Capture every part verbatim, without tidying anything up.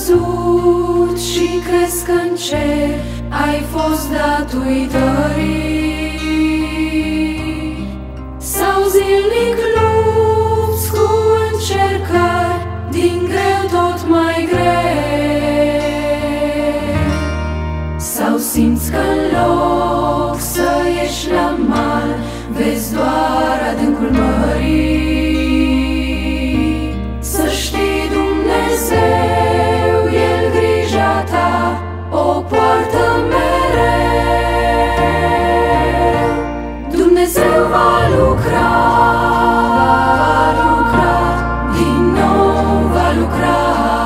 căzut și crezi că în cer ai fost dat uitării. Sau zilnic lupți cu încercări din greu tot mai greu. Sau simți că în loc să ieși la mal vezi doar adâncul mării. Să știi, Dumnezeu, El grija ta o poartă mereu. Dumnezeu va lucra, va lucra, din nou va lucra.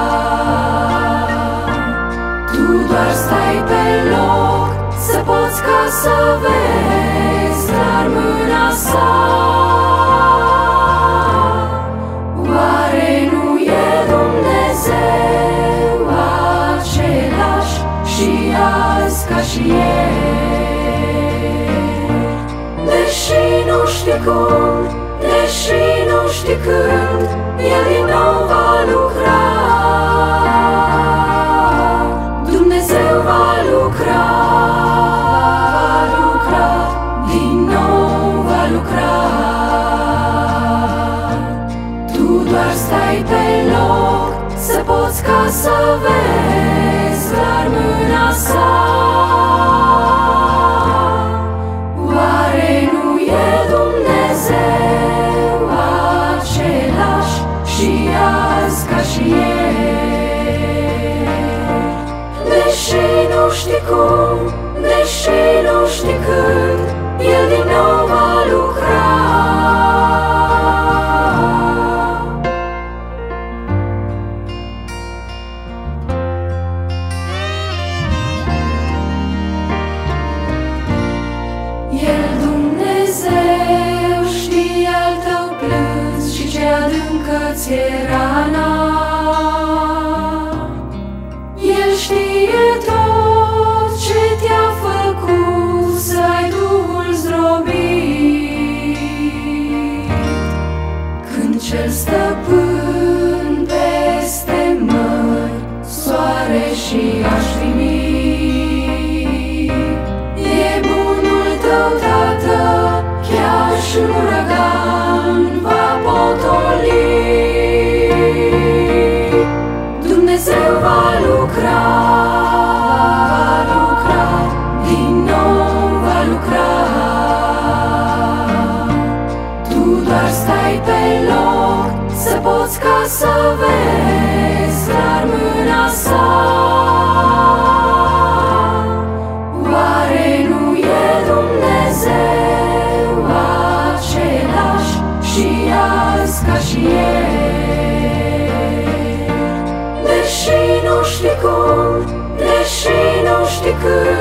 Tu doar stai pe loc să poți ca să vezi dar mâna sa. Oare nu e Dumnezeu același și azi ca și ieri? Deși nu știi cum, deși nu știi când, El din nou va lucra. Dumnezeu va lucra, va lucra, din nou va lucra. Tu doar stai pe loc să poți ca să vezi doar mâna sa. Oare nu e Dumnezeu același și azi ca și ieri? Deși nu știi cum, deși nu știi când, El din nou va lucra. El, Dumnezeu, știe al tău plâns și ce adâncă ți-e rana. El știe tot ce te-a făcut să ai Duhul zdrobit. Când Cel stăpân peste mări, soare și aș primi. E bunul tău, Tată, chiar și un uragan va potoli. Dumnezeu va lucra, va lucra, din nou va lucra. Tu doar stai pe loc să poți ca să vezi dar mâna sa. Oare nu e Dumnezeu același și azi ca și ieri? Deși nu știi cum, deși nu știi când,